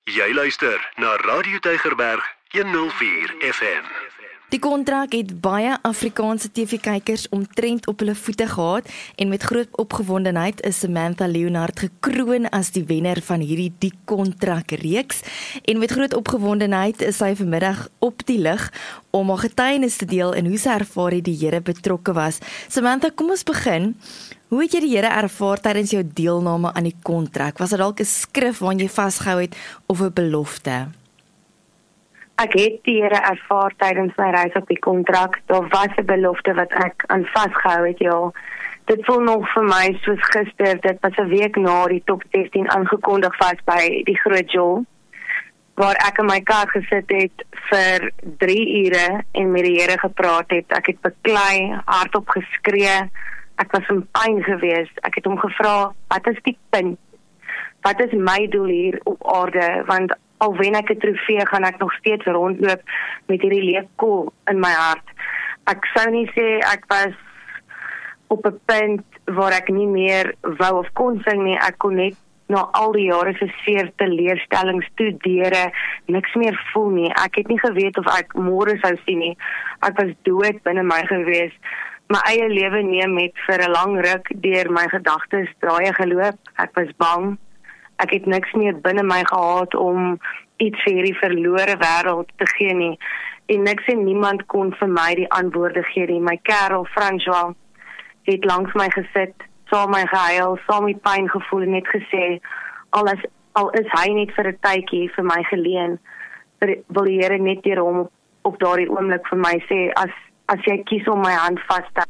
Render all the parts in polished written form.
Jy luister na Radio Tygerberg 104 FM. Die kontrak het baie Afrikaanse TV-kykers omtrent op hulle voete gehad en met groot opgewondenheid is Samantha Leonard gekroon as die wenner van hierdie Die Kontrak reeks en met groot opgewondenheid is sy vanmiddag op die lig om haar getuienis te deel en hoe sy ervaar het die Here betrokke was. Samantha, kom ons begin. Hoe het jy die Here ervaar tydens jou deelname aan die kontrak? Was dit dalk 'n skrif waaraan jy vasgehou het of 'n belofte? Ek het die Here ervaar tydens my reis op die kontrak. Daar was 'n belofte wat ek aan vasgehou het, ja. Dit voel nog vir my soos gister, dit was 'n week na die top 16 aangekondig was by die Groot Jol, waar ek in my kar gesit het vir 3 ure en met die Here gepraat het. Ek het beklei, hardop geskree, ek was in pyn geweest. Ek het hom gevra, wat is die punt? Wat is my doel hier op aarde? Want al wen ek 'n trofee, gaan ek nog steeds rondloop met hierdie leefkoel in my hart. Ek sou nie sê ek was op 'n punt waar ek nie meer wou of kon sing nie. Ek kon net na al die jare se seer, teleurstellings, studere, niks meer voel nie. Ek het nie geweet of ek môre sou sien nie. Ek was dood binne my gewees. My eie lewe neem met vir 'n lang ruk deur my gedagtes draaie geloop. Ek was bang. Ek het niks meer binne my gehad om iets vir hierdie verlore wêreld te gee nie. En niks en niemand kon vir my die antwoorde gee nie. My kerel, François, het langs my gesit, saam my gehuil, saam die pyn gevoel en net gesê, al is hy net vir 'n tydjie vir my geleen, wil die Here net deur hom op daardie oomblik vir my sê, as jy kies om my hand vas te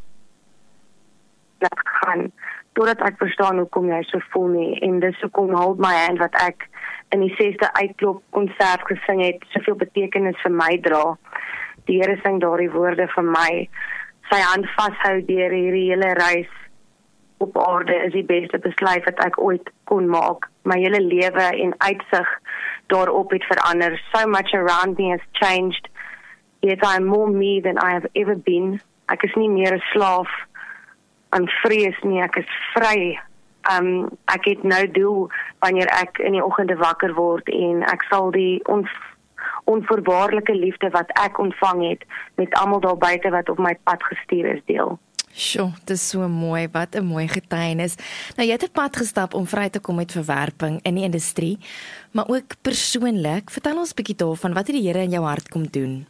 gaan, totdat ek verstaan hoekom jy so voel nie, en dis hoekom Hold My Hand wat ek in die 6de uitklop konsert gesing het, soveel betekenis vir my dra. Die Here sing daardie woorde vir my. Sy hand vashou deur hierdie hele reis op aarde is die beste besluit wat ek ooit kon maak. My hele lewe en uitsig daarop het verander. So much around me has changed. Yet I'm more me than I have ever been. Ek is nie meer 'n slaaf aan vrees nie, ek is vry. Ek het nou doel wanneer ek in die oggende wakker word en ek sal die onvoorwaardelike liefde wat ek ontvang het met almal daar buite wat op my pad gestuur is deel. Sjoe, dit is so mooi, wat 'n mooi getuienis. Nou jy het 'n pad gestap om vry te kom met verwerping in die industrie, maar ook persoonlik. Vertel ons 'n bietjie daarvan, wat het die Here in jou hart kom doen?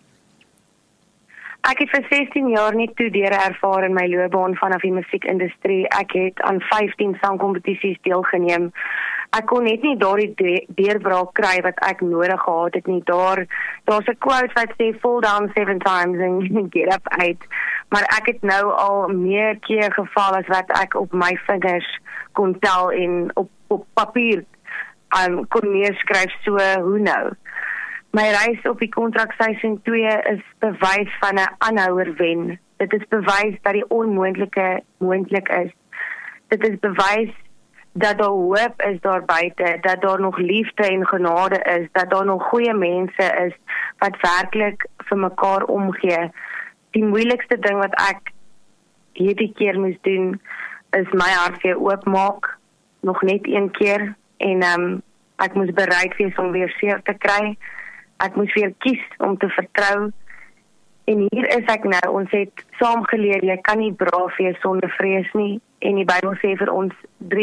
Ek het vir 16 jaar net toedere ervaar in my loopbaan vanaf die musiekindustrie. Ek het aan 15 sangkompetisies deelgeneem. Ek kon net nie daardie deurbraak kry wat ek nodig gehad het nie. Daar's 'n quote wat sê, fall down 7 times and get up 8. Maar ek het nou al meer keer geval as wat ek op my vingers kon tel en op papier kon neerskryf, so hoe nou? My reis op die kontrak seisoen 2 is bewys van 'n aanhouer wen. Dit is bewys dat die onmoontlike moontlik is. Dit is bewys dat daar hoop is daar buite, dat daar nog liefde en genade is, dat daar nog goeie mense is wat werklik vir mekaar omgee. Die moeilikste ding wat ek hierdie keer moes doen, is my hart weer oopmaak, nog net 1 keer, en ek moes bereid wees om weer seer te kry. Ek moes weer kies om te vertrou. En hier is ek nou. Ons het saam geleer, jy kan nie braaf wees sonder vrees nie. En die Bybel sê vir ons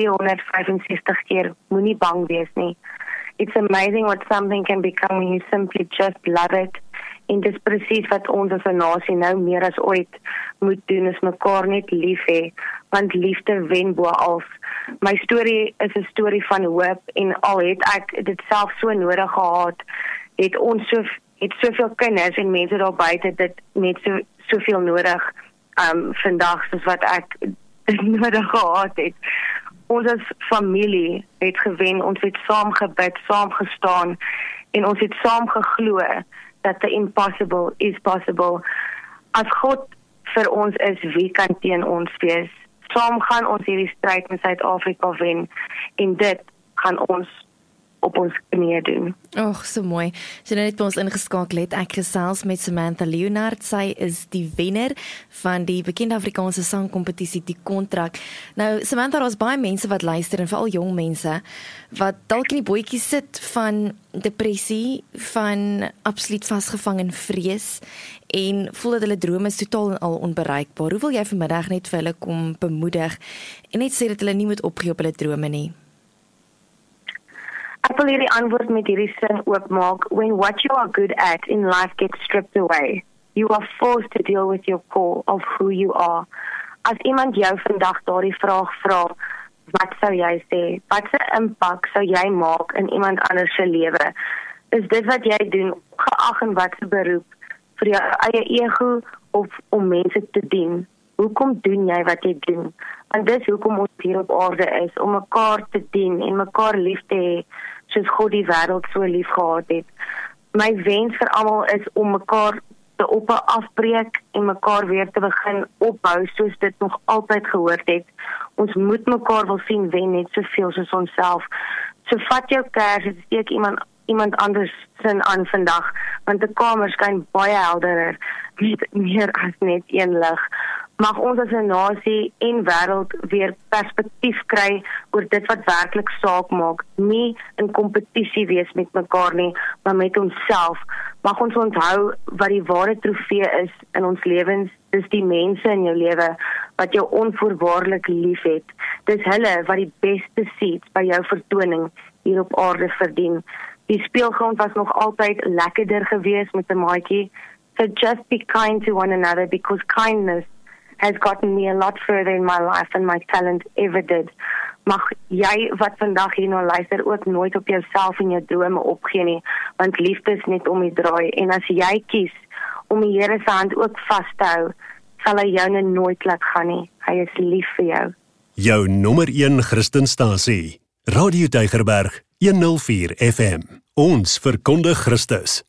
365 keer, moenie bang wees nie. It's amazing what something can become when you simply just love it. En dis presies wat ons as 'n nasie nou meer as ooit moet doen, is mekaar net lief hê, want liefde wen bo alles. My storie is 'n storie van hoop, en al het ek dit self so nodig gehad, het ons soveel kinders en mense daar buite dit net soveel nodig vandag soos wat ek dit nodig gehad het. Ons as familie het gewen, ons het saam gebid, saam gestaan en ons het saam geglo dat the impossible is possible. As God vir ons is, wie kan teen ons wees? Saam gaan ons hierdie stryd in Suid-Afrika wen en dit gaan ons op ons knieë doen. Och, so mooi. So nou net by ons ingeskakel het, ek gesels met Samantha Leonard. Sy is die wenner van die bekende Afrikaanse sangkompetisie Die Kontrak. Nou, Samantha, daar's baie mense wat luister en veral jong mense wat dalk in die bootjie sit van depressie, van absoluut vasgevang in vrees en voel dat hulle drome is totaal en al onbereikbaar. Hoe wil jy vanmiddag net vir hulle kom bemoedig en net sê dat hulle nie moet opgee op hulle drome nie? Ek wil hierdie antwoord met hierdie sin oopmaak. When what you are good at in life gets stripped away, you are forced to deal with your core of who you are. As iemand jou vandag daardie vraag vra, wat sou jy sê? Wat se impak sou jy maak in iemand anders se lewe? Is dit wat jy doen, geag in wat se beroep, vir jou eie ego of om mense te dien? Hoekom doen jy wat jy doen? Want dis hoekom ons hier op aarde is, om mekaar te dien en mekaar lief te hê, soos God die wêreld so lief gehad het. My wens vir almal is om mekaar te afbreek en mekaar weer te begin opbou soos dit nog altyd gehoord het. Ons moet mekaar wil sien wen net soveel soos onsself. So vat jou kers en steek iemand anders sin aan vandag, want die kamer skyn baie helderder met meer as net een lig. Mag ons as 'n nasie en wêreld weer perspektief kry oor dit wat werklik saak maak, nie in kompetisie wees met mekaar nie, maar met onsself. Mag ons onthou wat die ware trofee is in ons lewens, dis die mense in jou lewe wat jou onvoorwaardelik liefhet. Dis hulle wat die beste seats by jou vertoning hier op aarde verdien. Die speelgrond was nog altyd lekkerder geweest met 'n maatjie. So just be kind to one another, because kindness has gotten me a lot further in my life than my talent ever did. Mag jy wat vandag hier nou luister ook nooit op jouself en jou drome opgee nie, want liefde is net om die draai. En as jy kies om die Here se hand ook vas te hou, sal hy jou nooit laat gaan nie. Hy is lief vir jou. Jou nommer 1 Christenstasie, Radio Tygerberg 104 FM. Ons verkondig Christus.